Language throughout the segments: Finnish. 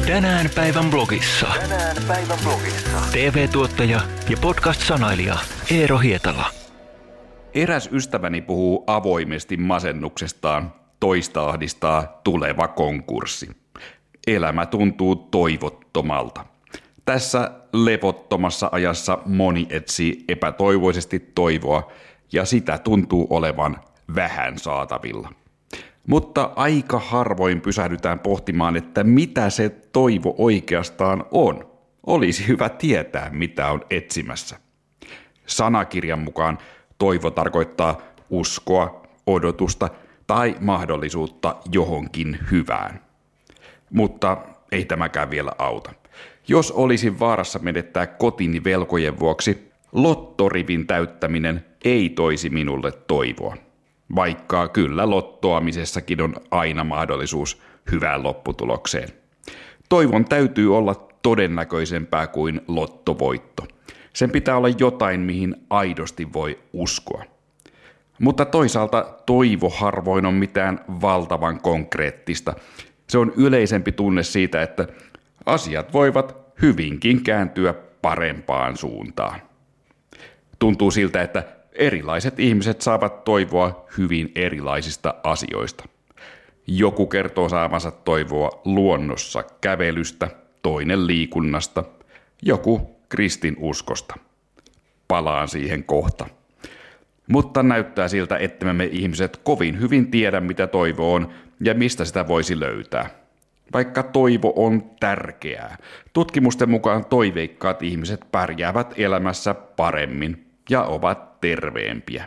Tänään päivän blogissa. TV-tuottaja ja podcast-sanailija Eero Hietala. Eräs ystäväni puhuu avoimesti masennuksestaan, toista ahdistaa tuleva konkurssi. Elämä tuntuu toivottomalta. Tässä levottomassa ajassa moni etsii epätoivoisesti toivoa ja sitä tuntuu olevan vähän saatavilla. Mutta aika harvoin pysähdytään pohtimaan, että mitä se toivo oikeastaan on. Olisi hyvä tietää, mitä on etsimässä. Sanakirjan mukaan toivo tarkoittaa uskoa, odotusta tai mahdollisuutta johonkin hyvään. Mutta ei tämäkään vielä auta. Jos olisin vaarassa menettää kotini velkojen vuoksi, lottorivin täyttäminen ei toisi minulle toivoa. Vaikka kyllä lottoamisessakin on aina mahdollisuus hyvään lopputulokseen. Toivon täytyy olla todennäköisempää kuin lottovoitto. Sen pitää olla jotain, mihin aidosti voi uskoa. Mutta toisaalta toivo harvoin on mitään valtavan konkreettista. Se on yleisempi tunne siitä, että asiat voivat hyvinkin kääntyä parempaan suuntaan. Tuntuu siltä, että erilaiset ihmiset saavat toivoa hyvin erilaisista asioista. Joku kertoo saavansa toivoa luonnossa kävelystä, toinen liikunnasta, joku kristinuskosta. Palaan siihen kohta. Mutta näyttää siltä, että me ihmiset kovin hyvin tiedä, mitä toivo on ja mistä sitä voisi löytää. Vaikka toivo on tärkeää, tutkimusten mukaan toiveikkaat ihmiset pärjäävät elämässä paremmin ja ovat terveempiä.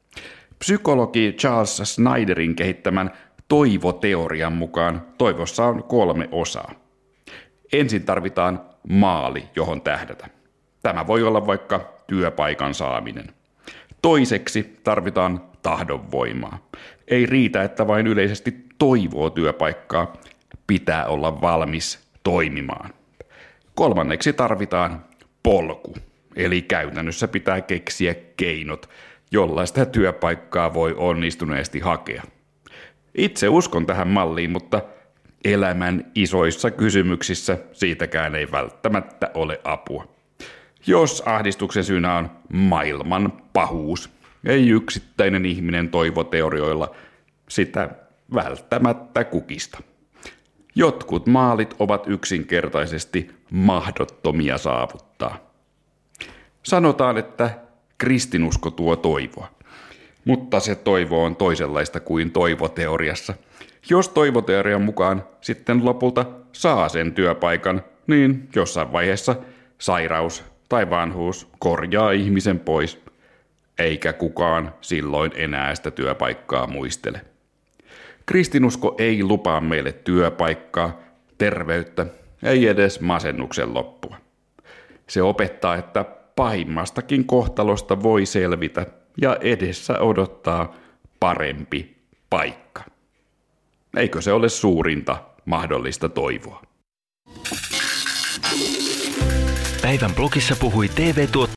Psykologi Charles Snyderin kehittämän toivoteorian mukaan toivossa on 3 osaa. Ensin tarvitaan maali, johon tähdätä. Tämä voi olla vaikka työpaikan saaminen. Toiseksi tarvitaan tahdonvoimaa. Ei riitä, että vain yleisesti toivoo työpaikkaa, pitää olla valmis toimimaan. Kolmanneksi tarvitaan polku. Eli käytännössä pitää keksiä keinot, jolla sitä työpaikkaa voi onnistuneesti hakea. Itse uskon tähän malliin, mutta elämän isoissa kysymyksissä siitäkään ei välttämättä ole apua. Jos ahdistuksen syynä on maailman pahuus, ei yksittäinen ihminen toivoteorioilla sitä välttämättä kukista. Jotkut maalit ovat yksinkertaisesti mahdottomia saavuttaa. Sanotaan, että kristinusko tuo toivoa, mutta se toivo on toisenlaista kuin toivoteoriassa. Jos toivoteorian mukaan sitten lopulta saa sen työpaikan, niin jossain vaiheessa sairaus tai vanhuus korjaa ihmisen pois, eikä kukaan silloin enää sitä työpaikkaa muistele. Kristinusko ei lupaa meille työpaikkaa, terveyttä, ei edes masennuksen loppua. Se opettaa, että pahimmastakin kohtalosta voi selvitä ja edessä odottaa parempi paikka. Eikö se ole suurinta mahdollista toivoa? Päivän blogissa puhui TV-tuottaja